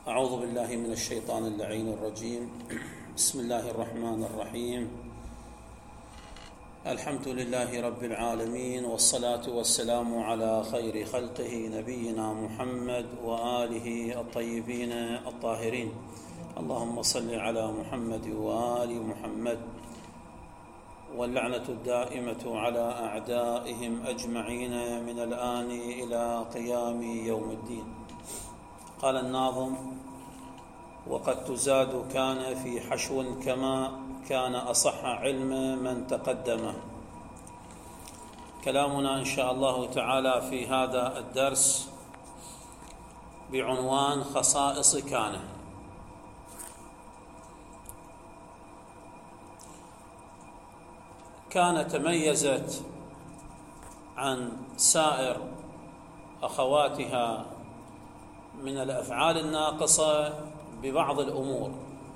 أعوذ بالله من الشيطان اللعين الرجيم. بسم الله الرحمن الرحيم. الحمد لله رب العالمين، والصلاة والسلام على خير خلقه نبينا محمد وآله الطيبين الطاهرين. اللهم صل على محمد وآل محمد، واللعنة الدائمة على أعدائهم أجمعين من الآن إلى قيام يوم الدين. قال الناظم: وقد تزاد كان في حشو كما كان أصح علم من تقدمه. كلامنا إن شاء الله تعالى في هذا الدرس بعنوان خصائص كان. كان تميزت عن سائر أخواتها من الأفعال الناقصة ببعض الأمور،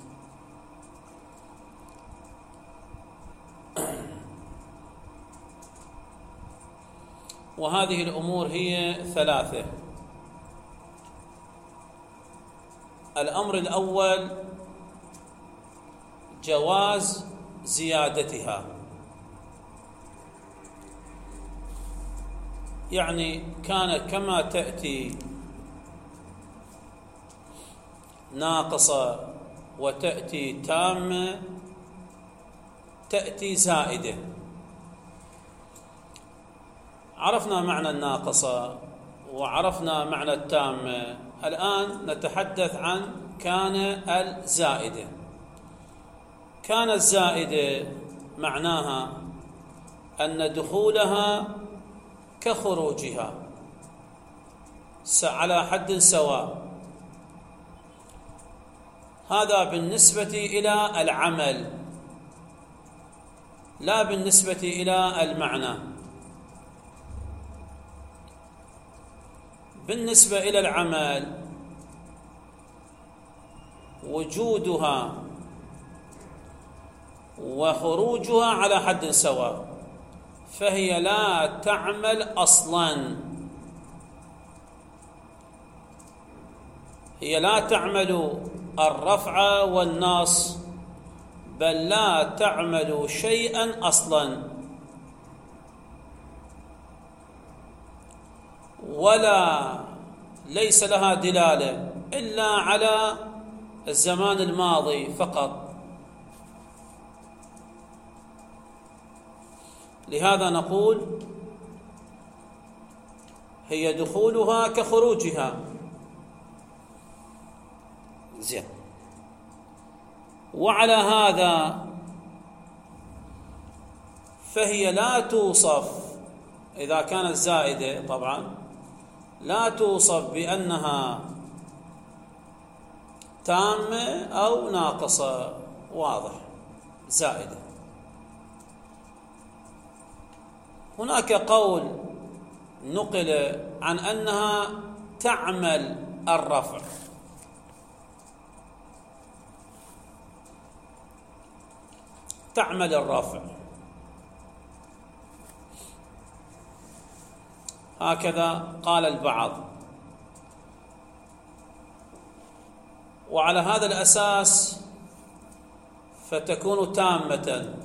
وهذه الأمور هي ثلاثة. الأمر الأول جواز زيادتها، يعني كانت كما تأتي ناقصة وتأتي تامة تأتي زائدة. عرفنا معنى الناقصة وعرفنا معنى التامة، الآن نتحدث عن كان الزائدة. كان الزائدة معناها أن دخولها كخروجها على حد سواء. هذا بالنسبة إلى العمل، لا بالنسبة إلى المعنى. بالنسبة إلى العمل وجودها وخروجها على حد سواء، فهي لا تعمل أصلاً، هي لا تعمل الرفع والنصب، بل لا تعمل شيئا أصلا، ولا ليس لها دلالة إلا على الزمان الماضي فقط. لهذا نقول هي دخولها كخروجها. زين. وعلى هذا فهي لا توصف، إذا كانت زائدة طبعا لا توصف بأنها تامة أو ناقصة، واضح، زائدة. هناك قول نقل عن أنها تعمل الرفع، تعمل الرفع، هكذا قال البعض. وعلى هذا الأساس فتكون تامة،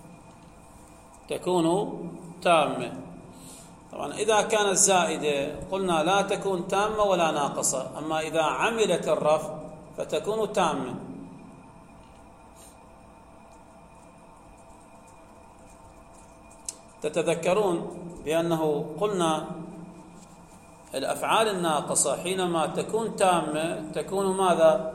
تكون تامة. طبعا إذا كانت زائدة قلنا لا تكون تامة ولا ناقصة، أما إذا عملت الرفع فتكون تامة. تتذكرون بأنه قلنا الأفعال الناقصة حينما تكون تامة تكون ماذا؟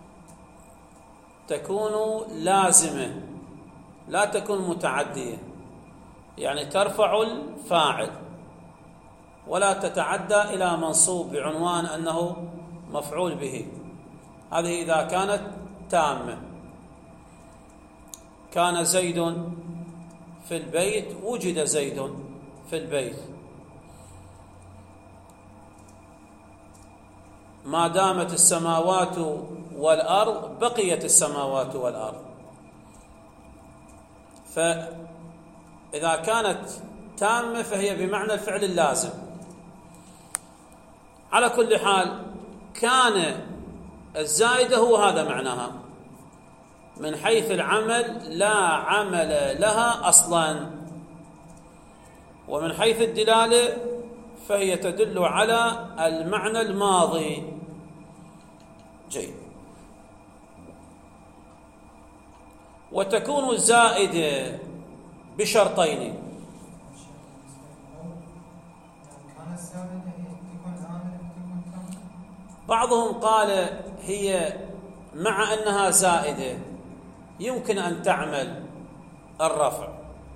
تكون لازمة، لا تكون متعدية، يعني ترفع الفاعل ولا تتعدى إلى منصوب بعنوان أنه مفعول به. هذه إذا كانت تامة. كان زيد في البيت، وجد زيد في البيت. ما دامت السماوات والأرض بقيت السماوات والأرض. فإذا كانت تامة فهي بمعنى الفعل اللازم. على كل حال كان الزائدة هو هذا معناها، من حيث العمل لا عمل لها أصلا، ومن حيث الدلالة فهي تدل على المعنى الماضي. جيد. وتكون الزائدة بشرطين. بعضهم قال هي مع أنها زائدة يمكن أن تعمل الرفع.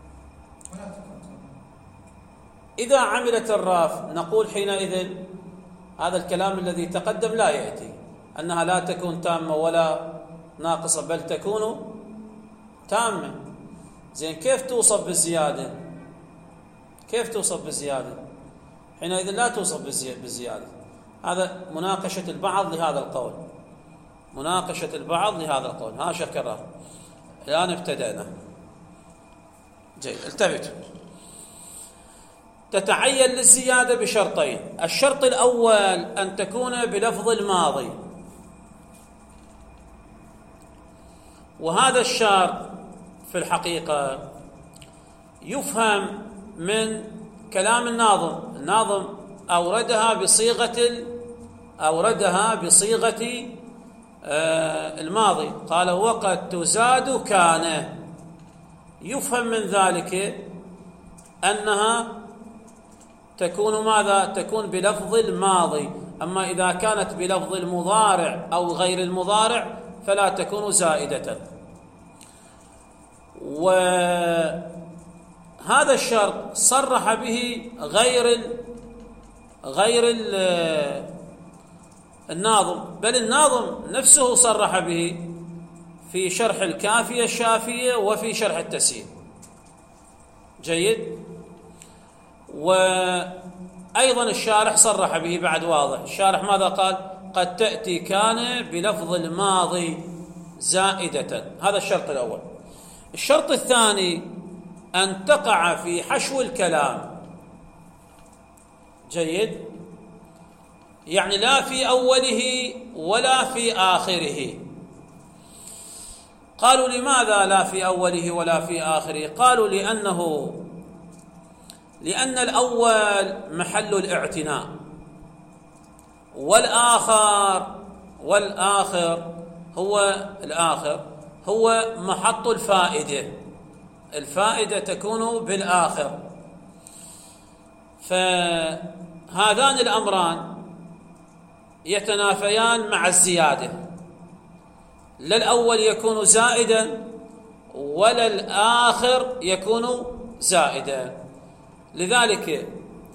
إذا عملت الرفع نقول حينئذ هذا الكلام الذي تقدم لا يأتي، أنها لا تكون تامة ولا ناقصة بل تكون تامة. زين، كيف توصف بالزيادة؟ كيف توصف بالزيادة؟ حينئذ لا توصف بالزيادة. هذا مناقشة البعض لهذا القول، مناقشة البعض لهذا القول. ها شكرا، الآن ابتدأنا. جيد، التفتوا. تتعين للزيادة بشرطين. الشرط الأول أن تكون بلفظ الماضي، وهذا الشرط في الحقيقة يفهم من كلام الناظم. الناظم أوردها بصيغة الماضي، قال وقد تزاد كان. يفهم من ذلك أنها تكون ماذا؟ تكون بلفظ الماضي. أما إذا كانت بلفظ المضارع أو غير المضارع فلا تكون زائدة. وهذا الشرط صرح به غير الناظم، بل الناظم نفسه صرح به في شرح الكافية الشافية وفي شرح التسهيل. جيد. وأيضا الشارح صرح به بعد، واضح. الشارح ماذا قال؟ قد تأتي كان بلفظ الماضي زائدة. هذا الشرط الأول. الشرط الثاني أن تقع في حشو الكلام. جيد، يعني لا في أوله ولا في آخره. قالوا لماذا لا في أوله ولا في آخره؟ قالوا لأن الأول محل الاعتناء، والآخر هو محط الفائدة. الفائدة تكون بالآخر. فهذان الأمران يتنافيان مع الزيادة، لا الأول يكون زائدا ولا الآخر يكون زائدا. لذلك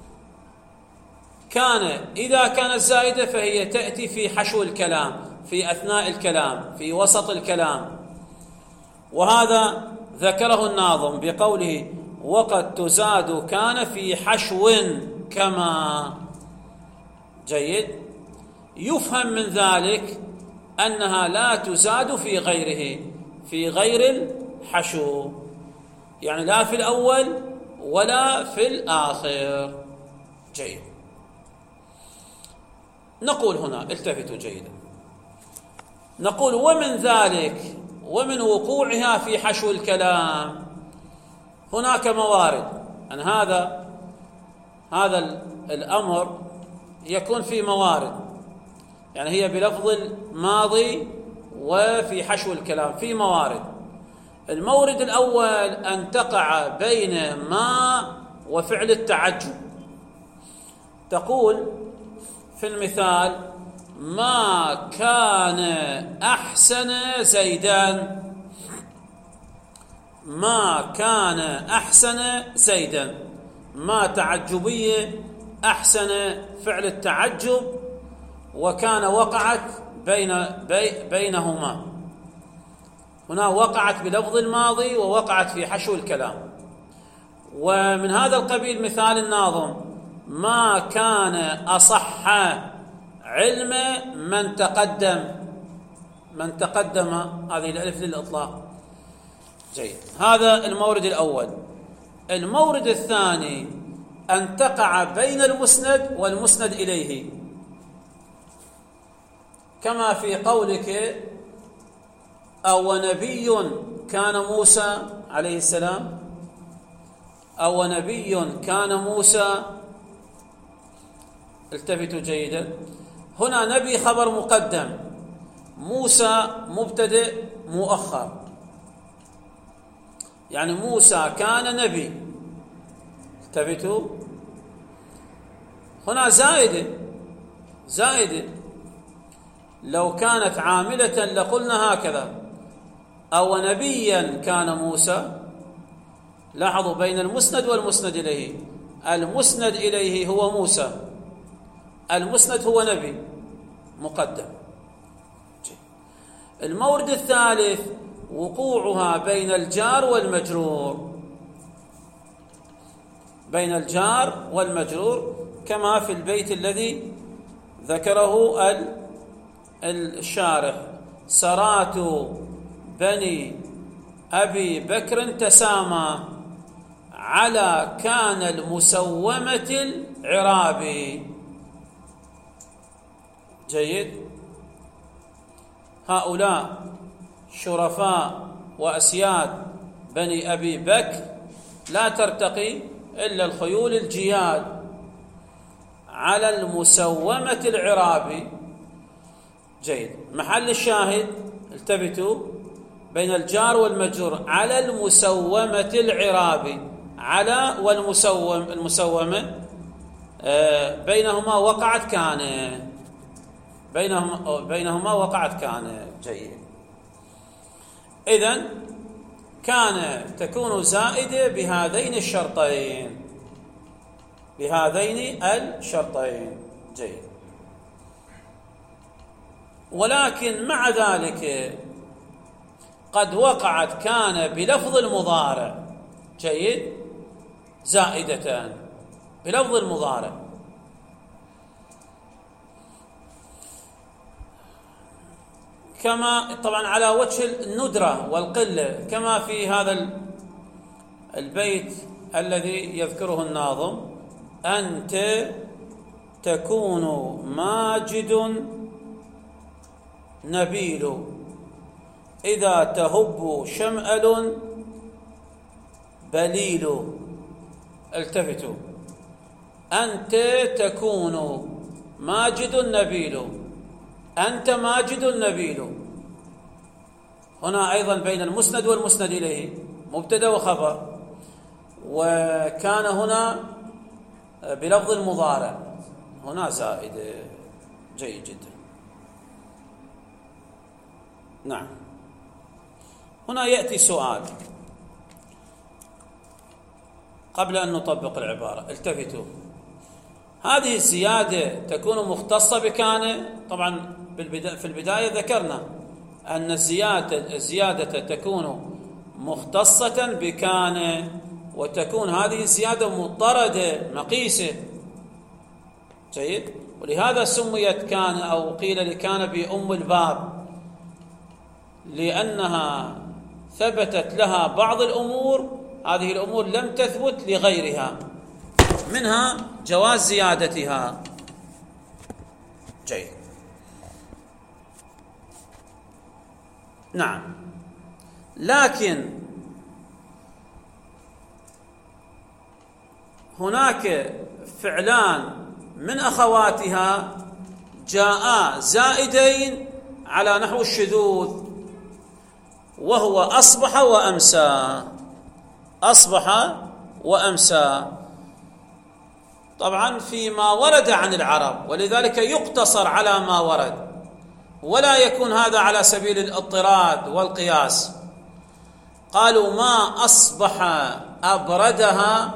إذا كانت زائدة فهي تأتي في حشو الكلام، في أثناء الكلام، في وسط الكلام. وهذا ذكره الناظم بقوله وقد تزاد كان في حشو كما. جيد. يفهم من ذلك أنها لا تزاد في غيره، في غير الحشو، يعني لا في الأول ولا في الآخر. جيد. نقول هنا، التفتوا جيدا، نقول ومن ذلك ومن وقوعها في حشو الكلام هناك موارد. أن هذا الأمر يكون في موارد، يعني هي بلفظ الماضي وفي حشو الكلام في موارد. المورد الأول أن تقع بين ما وفعل التعجب. تقول في المثال ما كان أحسن زيدان، ما كان أحسن زيدان، ما تعجبية، أحسن فعل التعجب، وكان وقعت بينهما. هنا وقعت بلفظ الماضي ووقعت في حشو الكلام. ومن هذا القبيل مثال الناظم ما كان أصح علم من تقدم، هذه الألف للإطلاق. جيد. هذا المورد الأول. المورد الثاني أن تقع بين المسند والمسند إليه. كما في قولك أو نبي كان موسى عليه السلام، أو نبي كان موسى. التفتوا جيدا، هنا نبي خبر مقدم، موسى مبتدئ مؤخر، يعني موسى كان نبي. التفتوا، هنا زائدة لو كانت عاملة لقلنا هكذا: أو نبيا كان موسى. لاحظوا بين المسند والمسند إليه، المسند إليه هو موسى، المسند هو نبي مقدم. المورد الثالث وقوعها بين الجار والمجرور، بين الجار والمجرور كما في البيت الذي ذكره الشارح: سرات بني أبي بكر تسامى على كان المسومة العرابي. جيد. هؤلاء شرفاء وأسياد بني أبي بكر لا ترتقي إلا الخيول الجياد على المسومة العرابي. جيد. محل الشاهد، التفتوا، بين الجار والمجرور على المسومة العرابي، على المسومة بينهما وقعت كان، بينهما وقعت كان. جيد. إذن كان تكون زائدة بهذين الشرطين، بهذين الشرطين. جيد. ولكن مع ذلك قد وقعت كان بلفظ المضارع. جيد. زائدة بلفظ المضارع، كما طبعا على وجه الندرة والقلة، كما في هذا البيت الذي يذكره الناظم: أنت تكون ماجد نبيل إذا تهب شمأل بليل. التفتوا، أنت تكون ماجد نبيل، أنت ماجد نبيل. هنا أيضا بين المسند والمسند إليه مبتدأ وخبر، وكان هنا بلفظ المضارع، هنا زائد. جيد جدا. نعم. هنا يأتي سؤال قبل أن نطبق العبارة. التفتوا، هذه الزيادة تكون مختصة بكان. طبعا في البداية ذكرنا أن الزيادة تكون مختصة بكان، وتكون هذه الزيادة مضطردة مقيسة. جيد. ولهذا سميت كان، أو قيل لكان بأم الباب، لأنها ثبتت لها بعض الأمور، هذه الأمور لم تثبت لغيرها، منها جواز زيادتها. جيد. نعم. لكن هناك فعلان من أخواتها جاء زائدين على نحو الشذوذ، وهو أصبح وأمسى. أصبح وأمسى طبعا فيما ورد عن العرب، ولذلك يقتصر على ما ورد، ولا يكون هذا على سبيل الاضطراد والقياس. قالوا: ما أصبح أبردها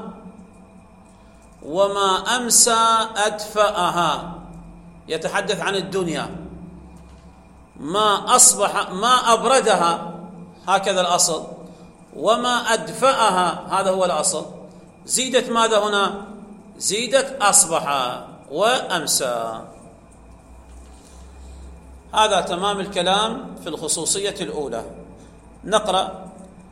وما أمسى أدفأها. يتحدث عن الدنيا. ما أصبح، ما أبردها، هكذا الأصل، وما أدفأها، هذا هو الأصل. زيدت ماذا هنا؟ زيدت أصبح وأمسى. هذا تمام الكلام في الخصوصية الأولى. نقرأ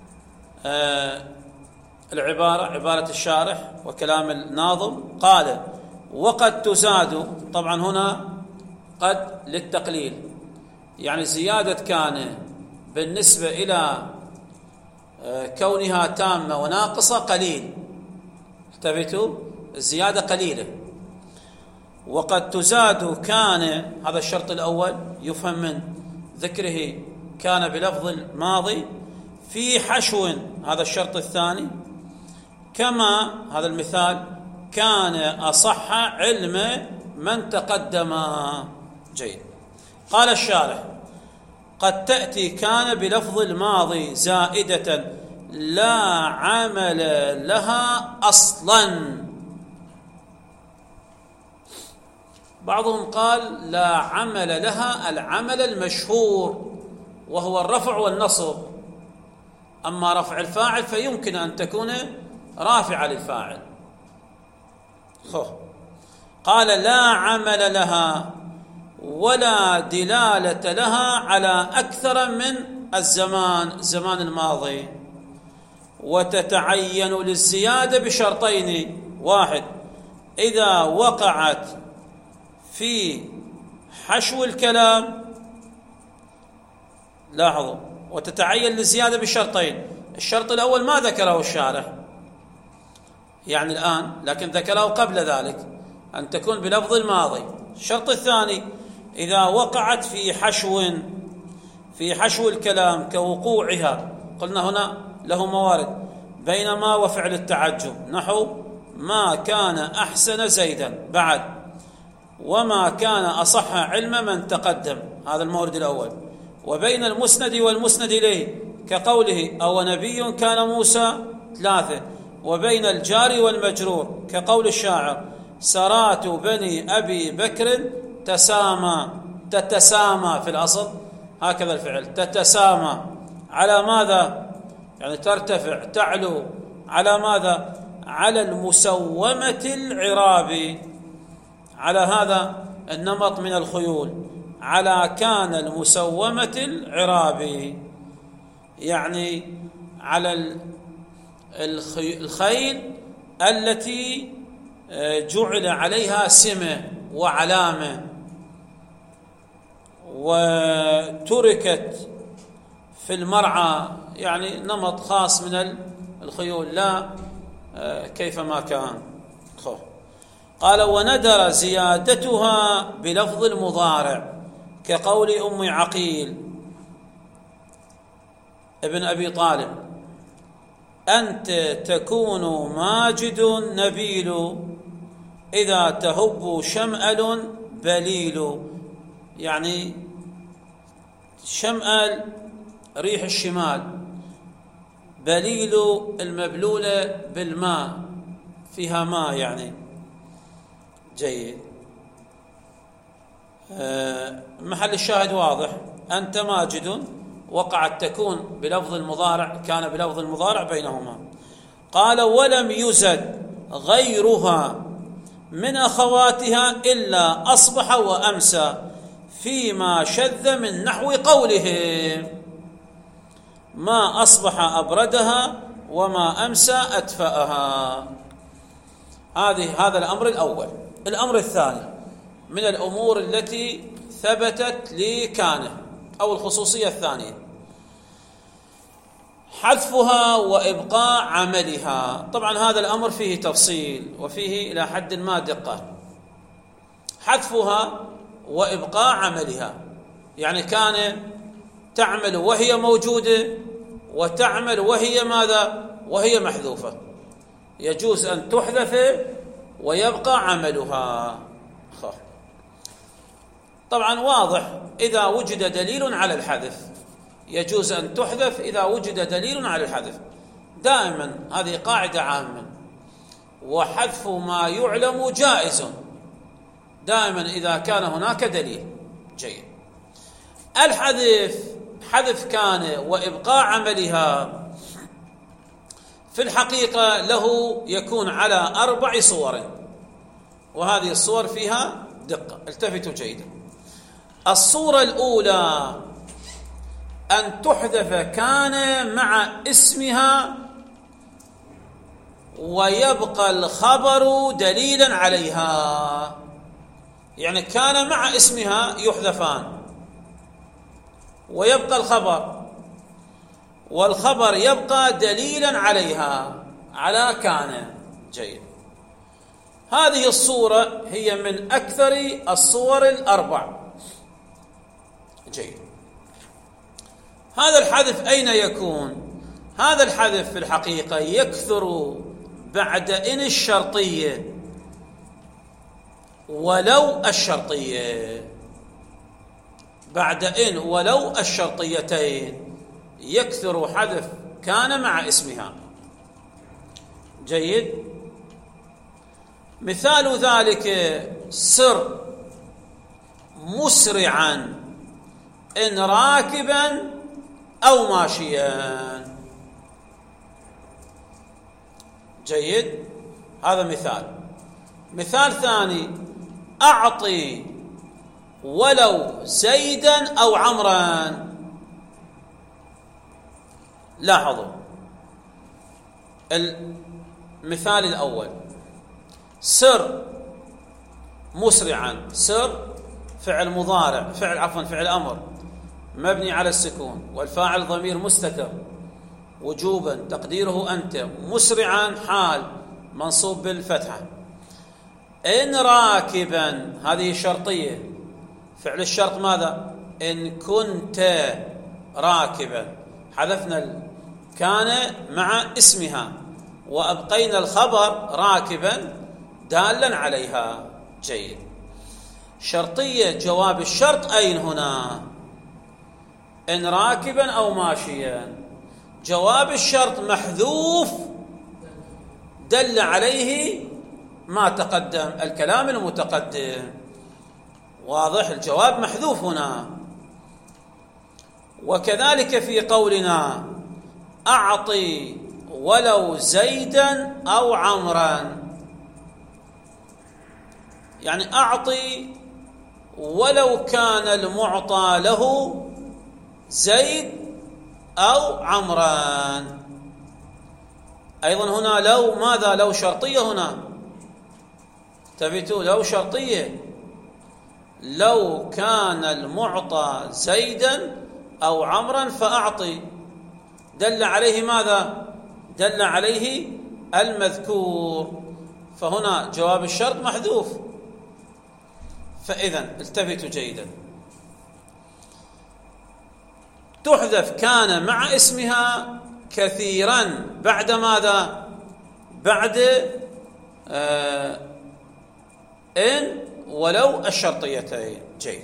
العبارة، عبارة الشارح وكلام الناظم. قال: وقد تزاد، طبعا هنا قد للتقليل، يعني زيادة كان بالنسبة إلى كونها تامة وناقصة قليل، انتبهتوا، الزيادة قليلة. وقد تزاد كان، هذا الشرط الأول يفهم من ذكره كان بلفظ الماضي، في حشو، هذا الشرط الثاني، كما هذا المثال كان أصح علم من تقدم. جيد. قال الشارح: قد تأتي كان بلفظ الماضي زائدة لا عمل لها أصلا. بعضهم قال لا عمل لها العمل المشهور وهو الرفع والنصب، أما رفع الفاعل فيمكن أن تكون رافعة للفاعل. قال لا عمل لها ولا دلالة لها على أكثر من الزمان الماضي، وتتعين للزيادة بشرطين: واحد، إذا وقعت في حشو الكلام، لاحظوا، وتتعين للزيادة بشرطين. الشرط الأول ما ذكره الشارح يعني الآن، لكن ذكره قبل ذلك، أن تكون بلفظ الماضي. الشرط الثاني إذا وقعت في حشو الكلام كوقوعها، قلنا هنا له موارد بين ما وفعل التعجب، نحو ما كان أحسن زيدا، بعد وما كان أصح علم من تقدم، هذا المورد الأول، وبين المسند والمسند إليه كقوله أو نبي كان موسى، 3، وبين الجار والمجرور كقول الشاعر سرات بني أبي بكر تتسامى في الأصل، هكذا الفعل تتسامى، على ماذا؟ يعني ترتفع تعلو، على ماذا؟ على المسومة العرابي، على هذا النمط من الخيول، على كان المسومة العرابي، يعني على الخيل التي جعل عليها سمة وعلامة وتركت في المرعى، يعني نمط خاص من الخيول، لا كيفما كان. قال وندر زيادتها بلفظ المضارع كقول أم عقيل ابن أبي طالب أنت تكون ماجد نبيل إذا تهب شمأل بليل، يعني شمأل ريح الشمال، بليل المبلولة بالماء، فيها ماء يعني. جيد. محل الشاهد واضح، أنت ماجد وقعت تكون بلفظ المضارع، كان بلفظ المضارع بينهما. قال ولم يزد غيرها من أخواتها إلا أصبح وأمسى فيما شذ من نحو قولهم ما أصبح أبردها وما أمسى أدفأها. هذا الأمر الأول. الأمر الثاني من الأمور التي ثبتت لكانه أو الخصوصية الثانية حذفها وإبقاء عملها. طبعا هذا الأمر فيه تفصيل وفيه إلى حد ما دقة. حذفها وإبقاء عملها يعني كان تعمل وهي موجودة وتعمل وهي ماذا؟ وهي محذوفة، يجوز أن تحذف ويبقى عملها. طبعا واضح إذا وجد دليل على الحذف يجوز أن تحذف إذا وجد دليل على الحذف، دائما هذه قاعدة عامة. وحذف ما يعلم جائز دائما إذا كان هناك دليل. جيد. الحذف حذف كان وإبقاء عملها في الحقيقة له يكون على 4 صور، وهذه الصور فيها دقة، التفتوا جيدا. الصورة الأولى أن تحذف كان مع اسمها ويبقى الخبر دليلا عليها، يعني كان مع اسمها يحذفان ويبقى الخبر، والخبر يبقى دليلا عليها على كان. جيد. هذه الصورة هي من أكثر الصور الأربع. جيد. هذا الحذف أين يكون؟ هذا الحذف في الحقيقة يكثر بعد إن الشرطية ولو الشرطية، بعد إن ولو الشرطيتين يكثر حذف كان مع اسمها. جيد. مثال ذلك سر مسرعا إن راكبا أو ماشيا. جيد. هذا مثال. مثال ثاني أعطي ولو زيدا أو عمرا. لاحظوا المثال الأول سر مسرعا، سر فعل مضارع، فعل أمر مبني على السكون، والفاعل ضمير مستتر وجوبا تقديره أنت، مسرعا حال منصوب بالفتحة. إن راكبا هذه شرطية، فعل الشرط ماذا؟ إن كنت راكبا، حذفنا كان مع اسمها وأبقينا الخبر راكبا دالا عليها. جيد. شرطية جواب الشرط أين هنا؟ إن راكبا أو ماشيا. جواب الشرط محذوف دل عليه ما تقدم، الكلام المتقدم. واضح؟ الجواب محذوف هنا. وكذلك في قولنا أعطي ولو زيدا أو عمرا، يعني أعطي ولو كان المعطى له زيد أو عمران. أيضا هنا لو ماذا؟ لو شرطية. هنا تبتوا لو شرطية، لو كان المعطى زيدا أو عمرا فأعطي، دل عليه ماذا؟ دل عليه المذكور، فهنا جواب الشرط محذوف. فإذا التفتوا جيدا، تحذف كان مع اسمها كثيرا بعد ماذا؟ بعد إن ولو الشرطيتين. جيد.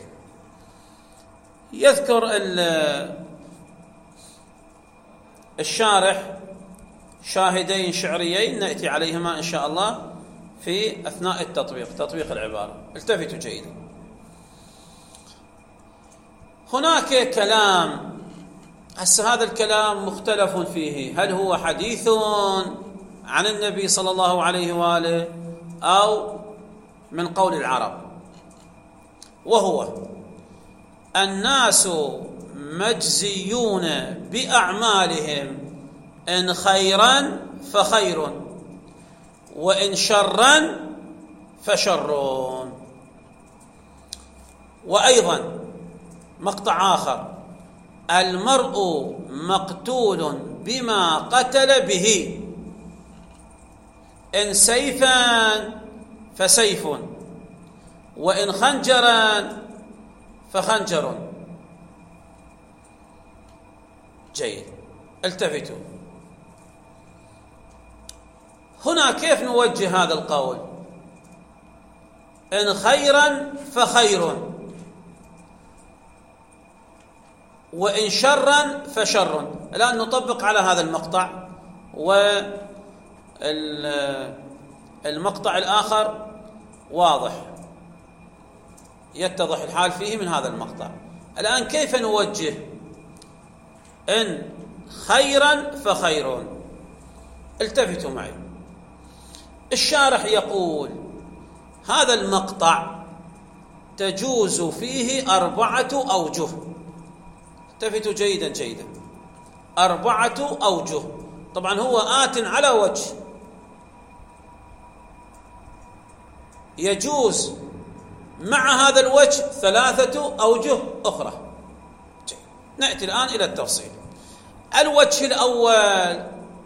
يذكر الشارح شاهدين شعريين نأتي عليهما إن شاء الله في أثناء تطبيق العبارة. التفتوا جيدا. هناك كلام، هذا الكلام مختلف فيه، هل هو حديث عن النبي صلى الله عليه وآله أو من قول العرب، وهو الناس مجزيون بأعمالهم إن خيرا فخير وإن شرا فشر. وأيضا مقطع آخر المرء مقتول بما قتل به إن سيفا فسيف وإن خنجرا فخنجر. جيد. التفتوا هنا كيف نوجه هذا القول؟ إن خيرا فخير وإن شرا فشر. الآن نطبق على هذا المقطع، والمقطع الآخر واضح يتضح الحال فيه من هذا المقطع. الآن كيف نوجه؟ إن خيرا فخير. التفتوا معي. الشارح يقول هذا المقطع تجوز فيه 4 أوجه. التفتوا جيدا جيدا. 4 أوجه. طبعا هو آت على وجه، يجوز مع هذا الوجه 3 أوجه أخرى. جيد. نأتي الآن إلى التفصيل. الوجه الأول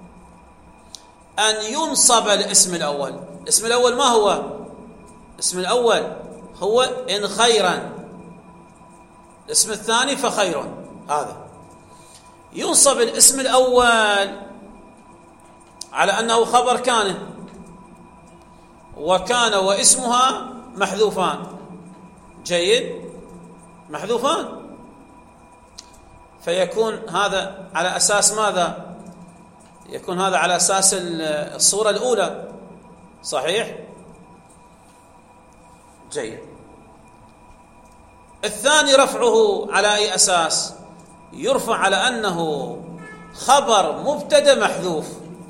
أن ينصب الاسم الأول. الاسم الأول ما هو؟ الاسم الأول هو إن خيرا، الاسم الثاني فخير. هذا ينصب الاسم الأول على أنه خبر كان، وكان واسمها محذوفان. جيد، محذوفان، فيكون هذا على أساس ماذا؟ يكون هذا على أساس الصورة الأولى، صحيح؟ جيد. الثاني رفعه على أي أساس؟ يرفع على أنه خبر مبتدأ محذوف.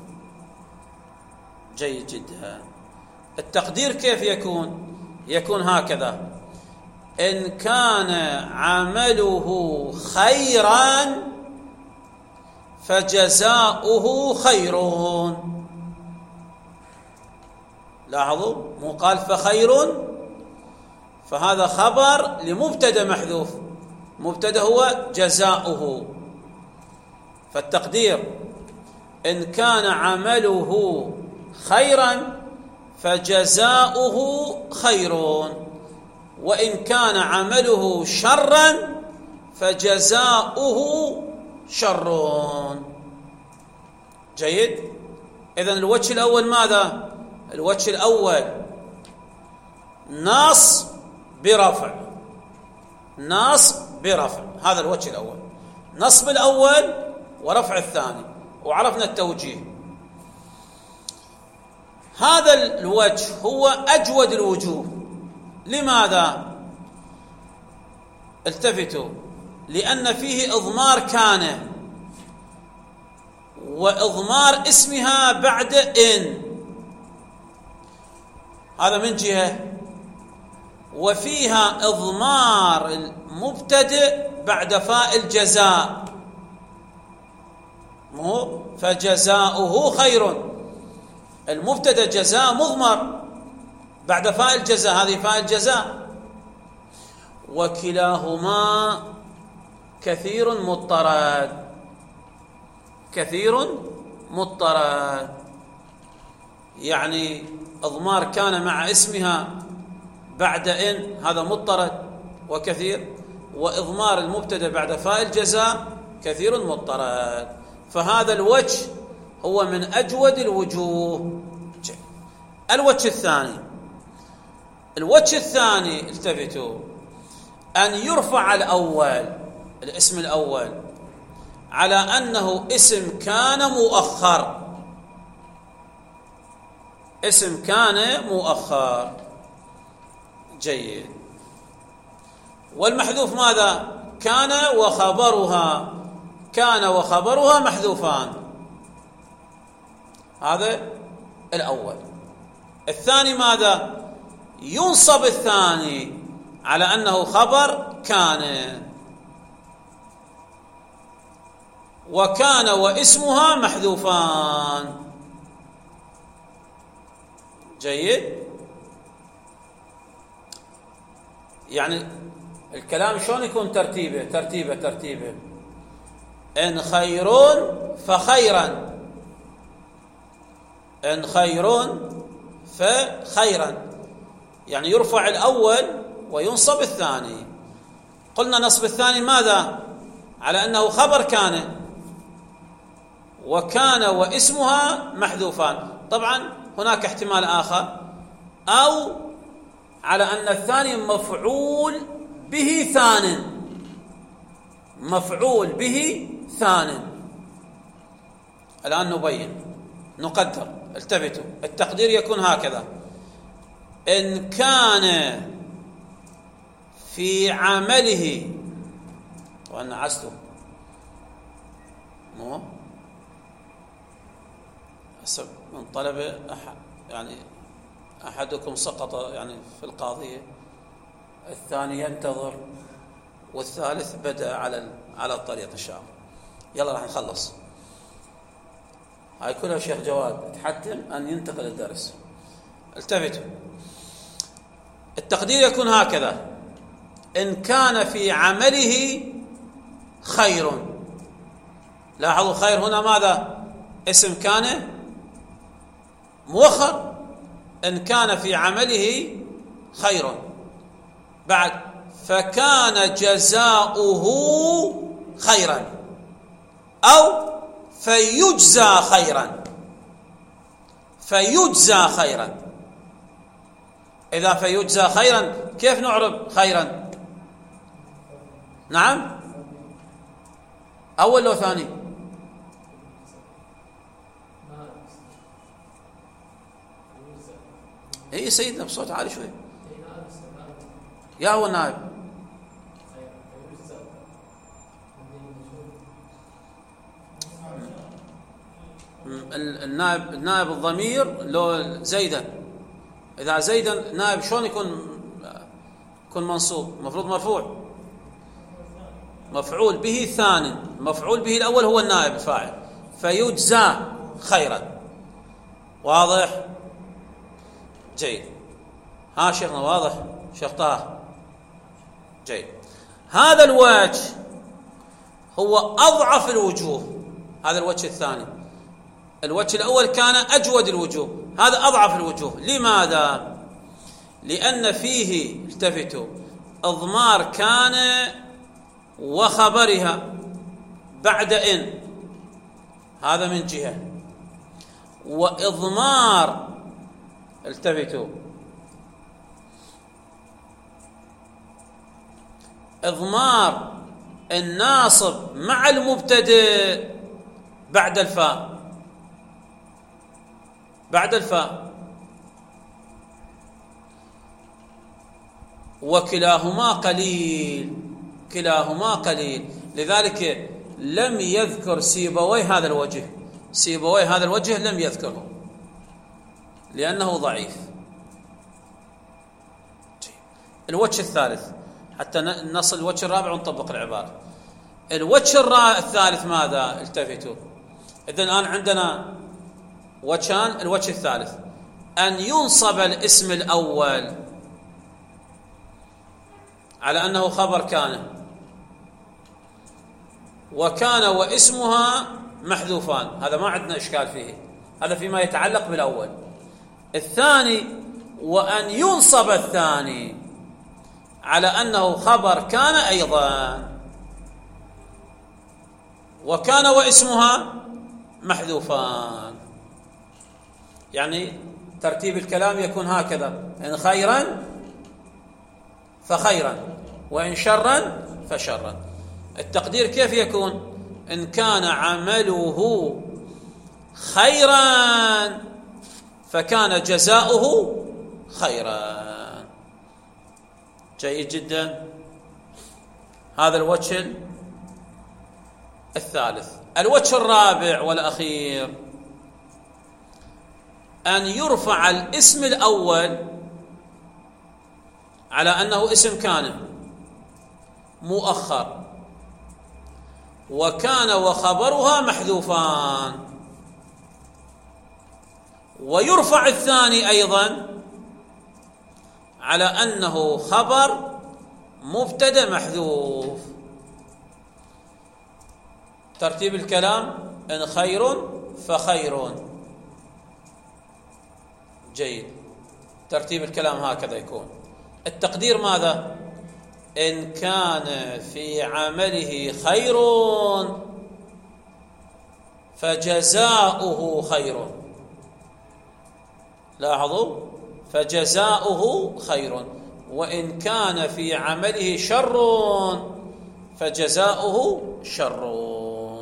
جيد جدا. التقدير كيف يكون؟ يكون هكذا: إن كان عمله خيرا فجزاؤه خير. لاحظوا، مو قال فخير، فهذا خبر لمبتدأ محذوف، مبتدأ هو جزاؤه. فالتقدير إن كان عمله خيرا فجزاؤه خير، وإن كان عمله شرا فجزاؤه شر. جيد. إذن الوجه الأول ماذا؟ الوجه الأول نص برفع، نص برفع، هذا الوجه الأول، نصب الأول ورفع الثاني، وعرفنا التوجيه. هذا الوجه هو أجود الوجوه. لماذا؟ التفتوا، لأن فيه إضمار كان، وإضمار اسمها بعد إن، هذا من جهة، وفيها إضمار المبتدئ بعد فاء الجزاء، مو فجزاؤه خير، المبتدأ جزاء مضمر بعد فاء الجزاء، هذه فاء الجزاء. وكلاهما كثير مضطرد، كثير مضطرد، يعني إضمار كان مع اسمها بعد إن، هذا مضطرد وكثير، وإضمار المبتدأ بعد فاء الجزاء كثير مضطرد. فهذا الوجه هو من أجود الوجوه. الوجه الثاني، الوجه الثاني التفتوا، أن يرفع الأول، الاسم الأول، على أنه اسم كان مؤخر، اسم كان مؤخر. جيد. والمحذوف ماذا؟ كان وخبرها، كان وخبرها محذوفان، هذا الأول. الثاني ماذا؟ ينصب الثاني على أنه خبر كان، وكان واسمها محذوفان. جيد. يعني الكلام شلون يكون؟ ترتيبه إن خير فخيرا، إن خير فخيرا، يعني يرفع الأول وينصب الثاني. قلنا نصب الثاني ماذا؟ على أنه خبر كان، وكان واسمها محذوفان. طبعا هناك احتمال آخر، أو على أن الثاني مفعول به ثان، مفعول به ثان. الآن نبين، نقدر. التفتوا، التقدير يكون هكذا: إن كان في عمله، وأنا عزته مو من طلب يعني أحدكم سقط يعني في القاضية، الثاني ينتظر، والثالث بدأ على الطريق إن شاء الله. يلا راح نخلص هاي كلها. شيخ جواد تحتم أن ينتقل الدرس. التفتوا، التقدير يكون هكذا: إن كان في عمله خير. لاحظوا خير هنا ماذا؟ اسم كان مؤخر، إن كان في عمله خير. بعد فكان جزاؤه خيرا أو فيجزى خيرا. فيجزى خيرا. إذا فيجزى خيرا كيف نعرب خيرا؟ نعم، أول لو ثاني؟ اي سيدنا بصوت عالي شوي. يا هو النائب. النائب الضمير لو زيدا. إذا زيدا نائب شلون يكون منصوب؟ مفروض مرفوع. مفعول به ثاني، مفعول به الأول هو النائب الفاعل. فيجزى خيرا. واضح؟ جيد. ها شيخنا واضح؟ شيخ طه جيد. هذا الوجه هو أضعف الوجوه. هذا الوجه الثاني. الوجه الأول كان أجود الوجوه، هذا أضعف الوجوه. لماذا؟ لأن فيه، التفتوا، إضمار كان وخبرها بعد إن، هذا من جهة، وإضمار، التفتوا، إضمار الناصب مع المبتدئ بعد الفاء. بعد الفاء. وكلاهما قليل. كلاهما قليل. لذلك لم يذكر سيبوي هذا الوجه. سيبوي هذا الوجه لم يذكره لأنه ضعيف. الوجه الثالث حتى نصل الوجه الرابع ونطبق العبارة. الوجه الثالث ماذا؟ التفتوا. إذن الآن عندنا وجهان. الوجه الثالث أن ينصب الاسم الأول على أنه خبر كان، وكان واسمها محذوفان، هذا ما عندنا إشكال فيه، هذا فيما يتعلق بالأول. الثاني وأن ينصب الثاني على أنه خبر كان أيضا، وكان واسمها محذوفان. يعني ترتيب الكلام يكون هكذا: إن خيرا فخيرا، وإن شرا فشرا. التقدير كيف يكون؟ إن كان عمله خيرا فكان جزاؤه خيرا. جيد جدا. هذا الوجه الثالث. الوجه الرابع والأخير أن يرفع الاسم الأول على أنه اسم كان مؤخر، وكان وخبرها محذوفان، ويرفع الثاني أيضا على أنه خبر مبتدأ محذوف. ترتيب الكلام: إن خير فخير. جيد. ترتيب الكلام هكذا يكون. التقدير ماذا؟ إن كان في عمله خير فجزاؤه خير. لاحظوا: فجزاؤه خير. وإن كان في عمله شر فجزاؤه شر.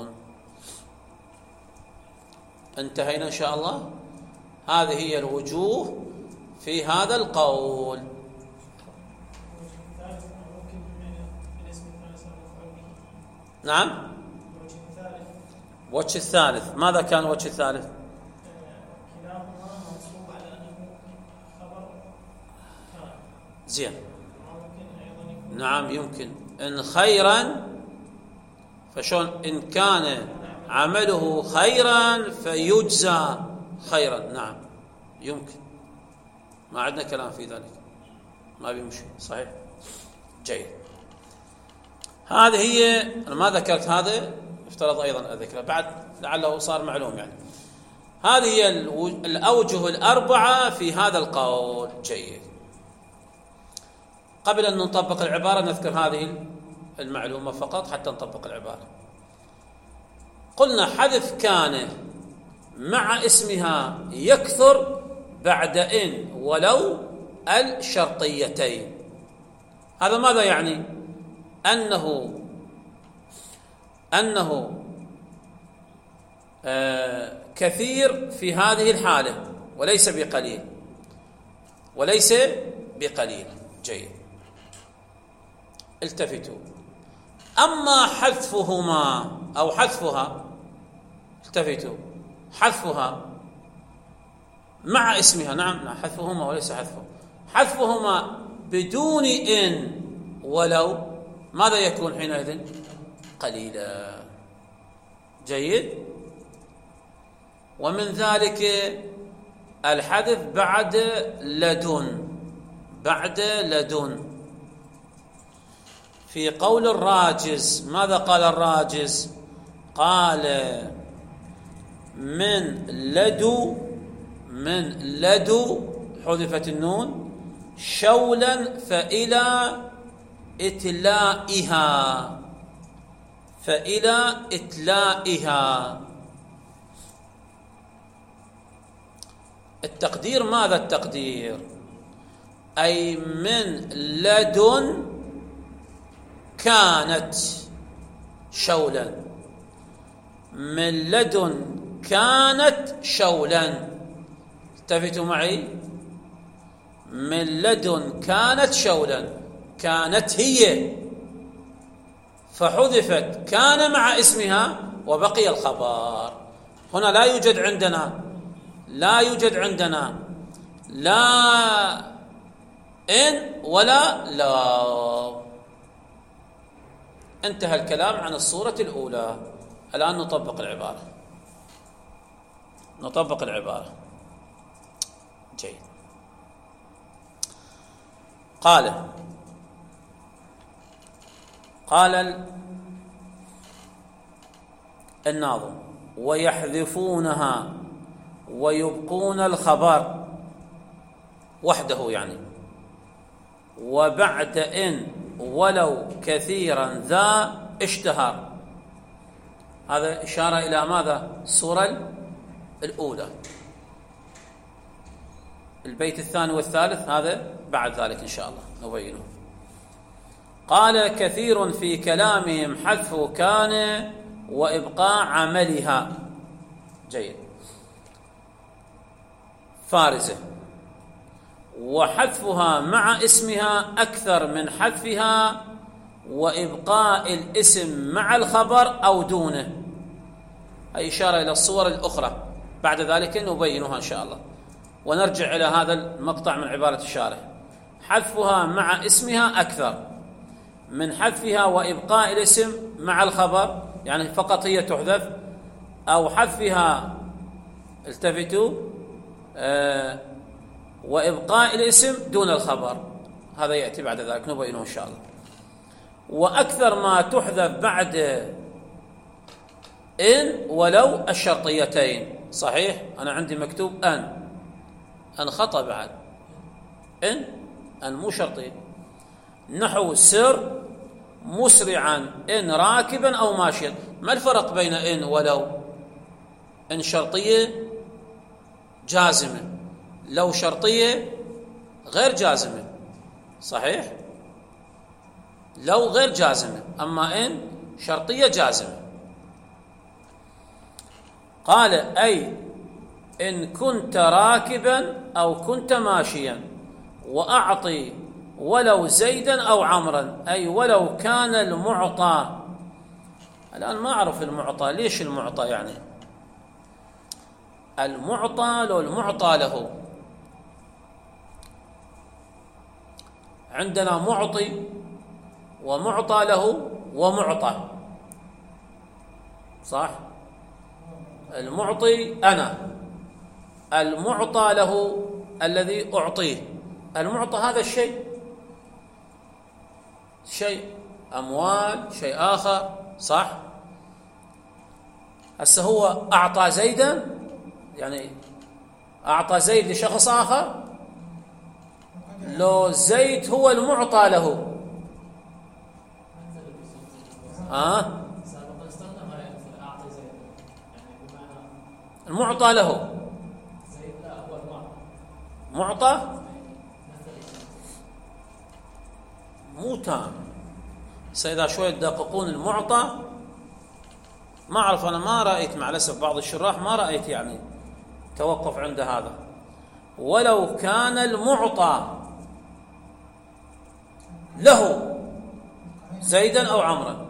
انتهينا إن شاء الله. هذه هي الوجوه في هذا القول. نعم. وجه الثالث ماذا كان؟ وجه الثالث زين. نعم يمكن. إن خيرا فشون؟ إن كان عمله خيرا فيجزى خيرا. نعم يمكن، ما عندنا كلام في ذلك، ما بيمشي. صحيح. جيد. هذه هي. أنا ما ذكرت هذا، يفترض أيضا أذكره بعد لعله صار معلوم يعني. هذه هي الأوجه الأربعة في هذا القول. جيد. قبل أن نطبق العبارة نذكر هذه المعلومة فقط حتى نطبق العبارة. قلنا حذف كان مع اسمها يكثر بعد إن ولو الشرطيتين. هذا ماذا يعني؟ أنه كثير في هذه الحالة وليس بقليل. جيد. التفتوا. أما حذفهما أو حذفها، التفتوا، حذفها مع اسمها، نعم حذفهما وليس حذفهما بدون إن ولو، ماذا يكون حينئذ؟ قليلا. جيد. ومن ذلك الحذف بعد لدن. في قول الراجز، ماذا قال الراجز؟ قال من لدو حذفت النون شولا فإلى إتلائها. التقدير، ماذا التقدير؟ أي من لدن كانت شولا، من لدن كانت شولا. التفتوا معي. من لدن كانت شولا، كانت هي فحذفت كان مع اسمها وبقي الخبر. هنا لا يوجد عندنا لا إن ولا لا. انتهى الكلام عن الصورة الأولى. الآن نطبق العبارة. جيد. قال الناظم: ويحذفونها ويبقون الخبر وحده يعني، وبعد إن ولو كثيرا ذا اشتهر. هذا إشارة إلى ماذا؟ الصورة الأولى. البيت الثاني والثالث هذا بعد ذلك إن شاء الله نبينه. قال: كثير في كلامهم حذف كان وإبقاء عملها. جيد. فارزة. وحذفها مع اسمها أكثر من حذفها وإبقاء الاسم مع الخبر أو دونه. أي إشارة إلى الصور الأخرى بعد ذلك نبينها إن شاء الله، ونرجع إلى هذا المقطع من عبارة الشارح. حذفها مع اسمها أكثر من حذفها وإبقاء الاسم مع الخبر، يعني فقط هي تحذف، أو حذفها، التفتوا، وإبقاء الاسم دون الخبر. هذا يأتي بعد ذلك نبينه إن شاء الله. وأكثر ما تحذف بعد إن ولو الشرطيتين. صحيح، أنا عندي مكتوب أن خطأ بعد إن مو شرطي. نحو سر مسرعا إن راكبا أو ماشيا. ما الفرق بين إن ولو؟ إن شرطية جازمة، لو شرطية غير جازمة. صحيح، لو غير جازمة، أما إن شرطية جازمة. قال: أي إن كنت راكبا أو كنت ماشيا، وأعطي ولو زيدا أو عمرا، أي ولو كان المعطى. الآن ما أعرف المعطى، ليش المعطى؟ يعني المعطى لو المعطى له، عندنا معطي ومعطى له ومعطى، صح؟ المعطي أنا، المعطى له الذي أعطيه. المعطى هذا الشيء أموال شيء آخر، صح؟ هسه هو أعطى زيدا، يعني أعطى زيد لشخص آخر، لو زيد هو المعطى له. المعطى له، معطى مو تام. سيدا شوي تدققون المعطى، ما أعرف، أنا ما رأيت مع الأسف بعض الشراح ما رأيت يعني توقف عند هذا. ولو كان المعطى له زيدا أو عمرا،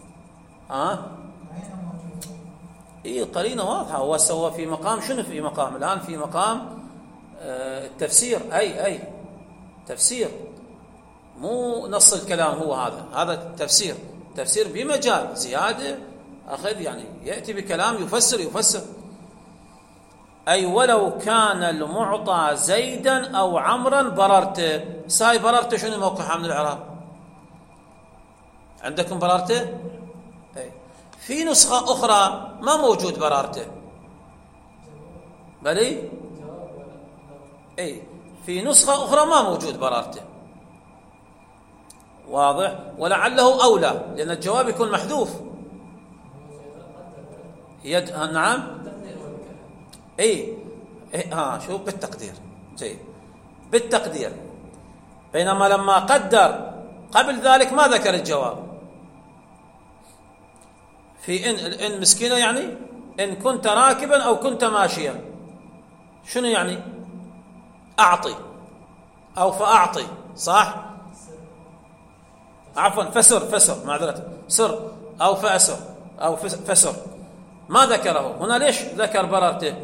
قرينة واضحة. هو سوى في مقام شنو؟ في مقام الآن في مقام التفسير، أي تفسير، مو نص الكلام. هو هذا تفسير بمجال زيادة أخذ، يعني يأتي بكلام يفسر. أي ولو كان المعطى زيدا أو عمرا بررته. ساي بررته شنو موقعها من الإعراب؟ عندكم بررته؟ أي. في نسخة أخرى ما موجود بررته، بلي؟ أي في نسخة أخرى ما موجود بررته، واضح؟ ولعله أولى لأن الجواب يكون محذوف. نعم. شوف بالتقدير، جيد، بالتقدير. بينما لما قدر قبل ذلك ما ذكر الجواب. في إن مسكينة، يعني إن كنت راكبا أو كنت ماشيا، شنو يعني؟ أعطي أو فأعطي، صح؟ عفوا فسر معذرة، سر أو فأسر أو فسر، ما ذكره هنا. ليش ذكر بررته؟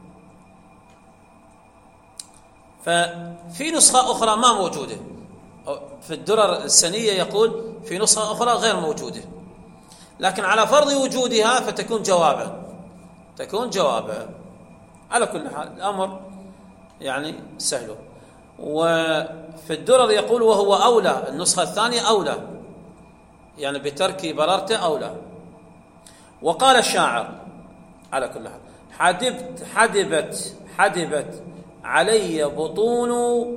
ففي نسخة أخرى ما موجودة. في الدرر السنية يقول في نسخة أخرى غير موجودة، لكن على فرض وجودها فتكون جوابا. على كل حال الأمر يعني سهل. وفي الدرر يقول وهو أولى، النسخة الثانية أولى، يعني بترك بررته أولى. وقال الشاعر على كل حال حدبت علي بطون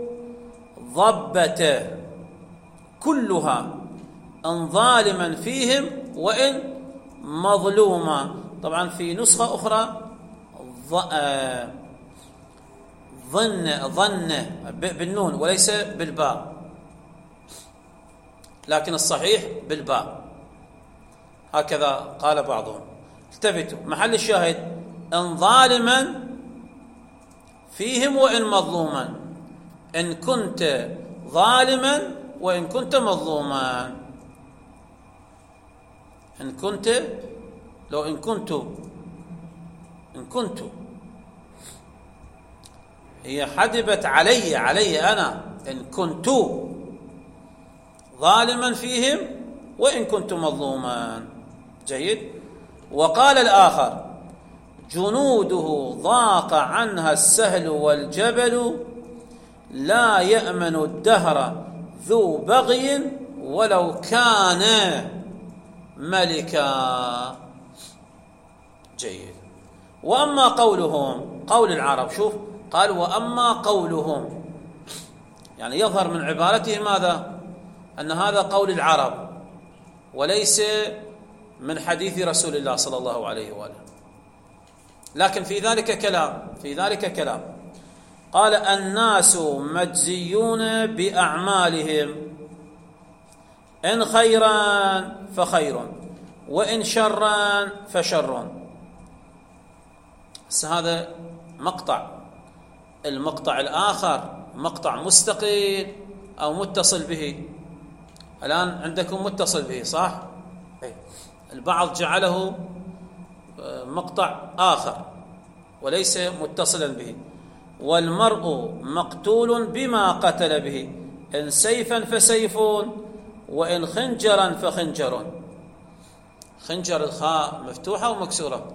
ضبته كلها إن ظالما فيهم وإن مظلوما. طبعا في نسخة أخرى ظن بالنون وليس بالباء، لكن الصحيح بالباء، هكذا قال بعضهم. التفتوا، محل الشاهد إن ظالما فيهم وإن مظلوما، إن كنت ظالما وإن كنت مظلوما. إن كنت هي حدبت علي أنا إن كنت ظالما فيهم وإن كنت مظلوما. جيد. وقال الآخر جنوده ضاق عنها السهل والجبل لا يأمن الدهر ذو بغي ولو كان ملكا. جيد. وأما قولهم، قول العرب، شوف قال وأما قولهم، يعني يظهر من عبارته ماذا؟ أن هذا قول العرب وليس من حديث رسول الله صلى الله عليه وآله. لكن في ذلك كلام. قال الناس مجزيون بأعمالهم، إن خيرا فخير وإن شرا فشر. هذا مقطع. المقطع الآخر مقطع مستقل أو متصل به. الآن عندكم متصل به، صح؟ البعض جعله مقطع آخر وليس متصلا به. والمرء مقتول بما قتل به، إن سيفا فسيف وإن خنجرا فخنجر. خنجر الخاء مفتوحة ومكسورة؟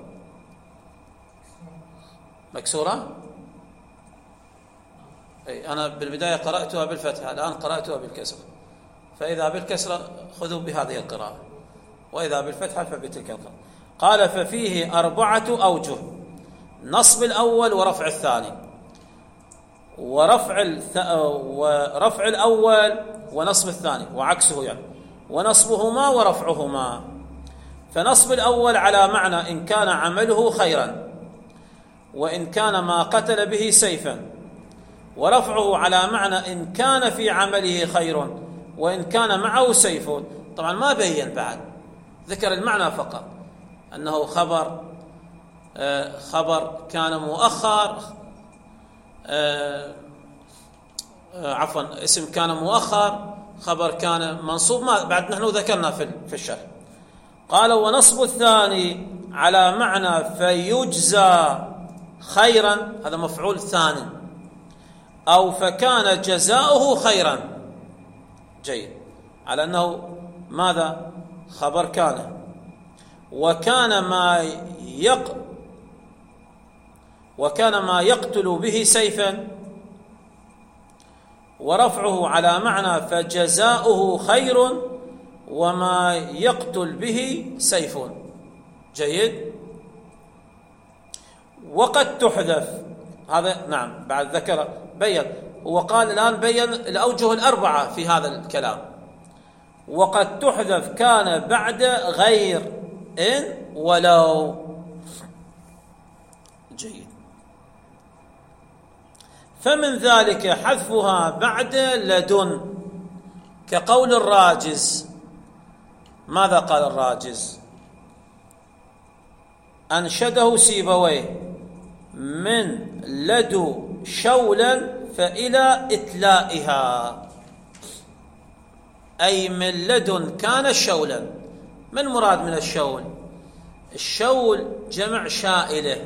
مكسورة؟ أنا بالبداية قرأتها بالفتحة، الآن قرأتها بالكسر، فإذا بالكسرة خذوا بهذه القراءة، وإذا بالفتحة فبتلك القراءة. قال ففيه 4 أوجه: نصب الأول ورفع الثاني، ورفع الأول ونصب الثاني، وعكسه يعني، ونصبهما ورفعهما. فنصب الأول على معنى إن كان عمله خيرا، وإن كان ما قتل به سيفا، ورفعه على معنى إن كان في عمله خير وإن كان معه سيف. طبعا ما بين بعد، ذكر المعنى فقط، أنه خبر كان مؤخر، عفوا اسم كان مؤخر، خبر كان منصوب، ما بعد نحن ذكرنا في الشرح. قال ونصب الثاني على معنى فيجزى خيرا، هذا مفعول ثاني، أو فكان جزاؤه خيرا. جيد، على أنه ماذا؟ خبر كان، وكان ما يقتل به سيفا، ورفعه على معنى فجزاؤه خير وما يقتل به سيف. جيد. وقد تحذف، هذا نعم بعد ذكر بين، وقال الآن بين الأوجه 4 في هذا الكلام. وقد تحذف كان بعد غير إن ولو. جيد. فمن ذلك حذفها بعد لدن، كقول الراجز. ماذا قال الراجز؟ أنشده سيبويه: من لدو شولا فإلى إتلائها، أي من لدن كان شولا. ما المراد من الشول؟ الشول جمع شائلة،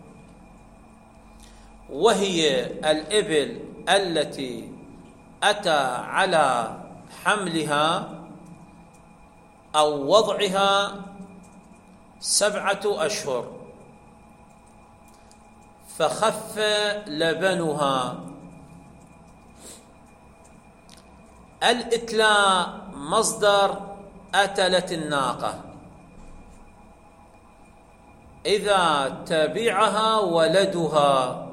وهي الإبل التي أتى على حملها أو وضعها 7 أشهر فخف لبنها. الإتلاء مصدر أتلت الناقة، إذا تبعها ولدها.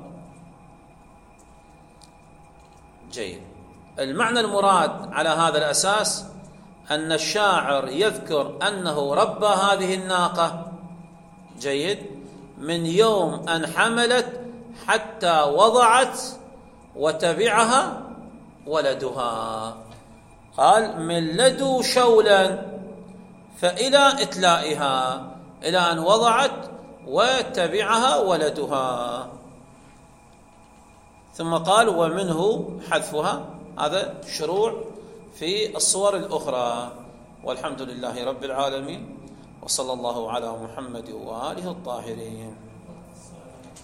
جيد. المعنى المراد على هذا الأساس أن الشاعر يذكر أنه ربى هذه الناقة، جيد، من يوم أن حملت حتى وضعت وتبعها ولدها. قال من لدو شولا فإلى إتلائها، إلى أن وضعت وتبعها ولدها. ثم قال ومنه حذفها. هذا شروع في الصور الأخرى. والحمد لله رب العالمين، وصلى الله على محمد وآله الطاهرين.